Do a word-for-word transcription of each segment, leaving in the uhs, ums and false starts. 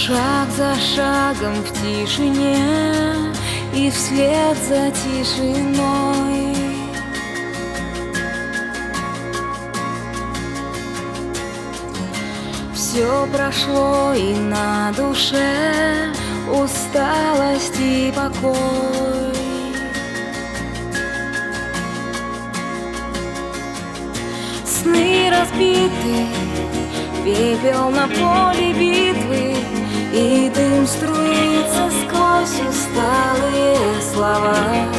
Шаг за шагом в тишине и вслед за тишиной все прошло, и на душе усталость и покой. Сны разбиты, пепел на поле битвы, и дым струится сквозь усталые слова.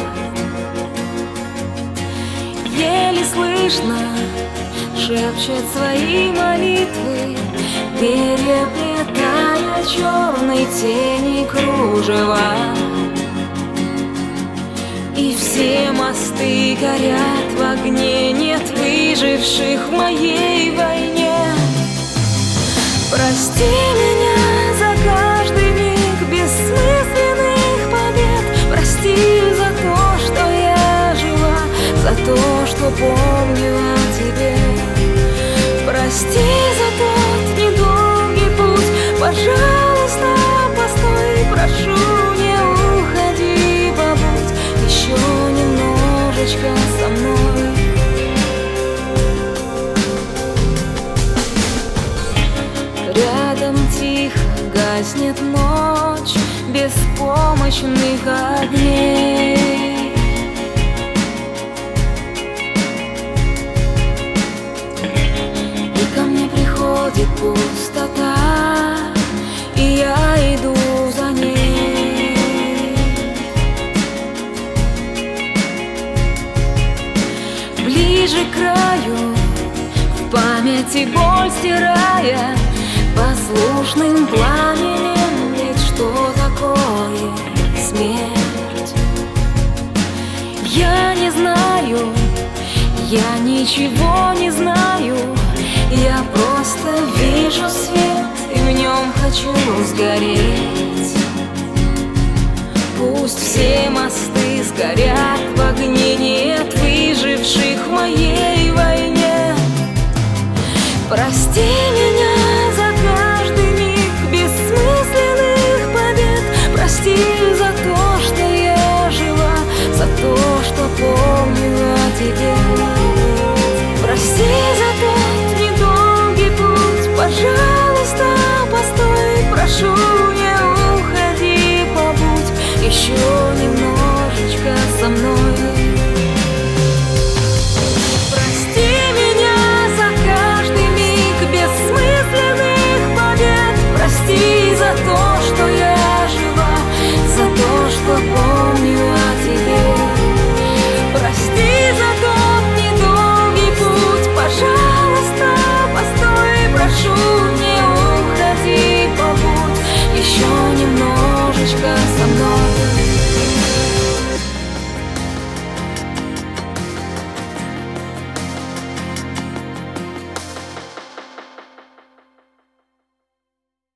Еле слышно шепчет свои молитвы, переплетая черной тени кружева. И все мосты горят в огне, нет выживших в моей войне. Прости меня за каждый миг бессмысленных побед. Прости за то, что я жива, за то, что помню о тебе. Прости за тот недолгий путь, пожалуйста, постой, прошу, не уходи, побудь еще немножечко со мной. Рядом тихо гаснет ночь беспомощных огней. И ко мне приходит пустота, и я иду за ней. Ближе к краю, в памяти боль стирая, послушным пламенем, ведь что такое смерть? Я не знаю, я ничего не знаю, я просто вижу свет и в нем хочу сгореть. Пусть все мосты сгорят в огне, нет выживших в моей войне. Прости меня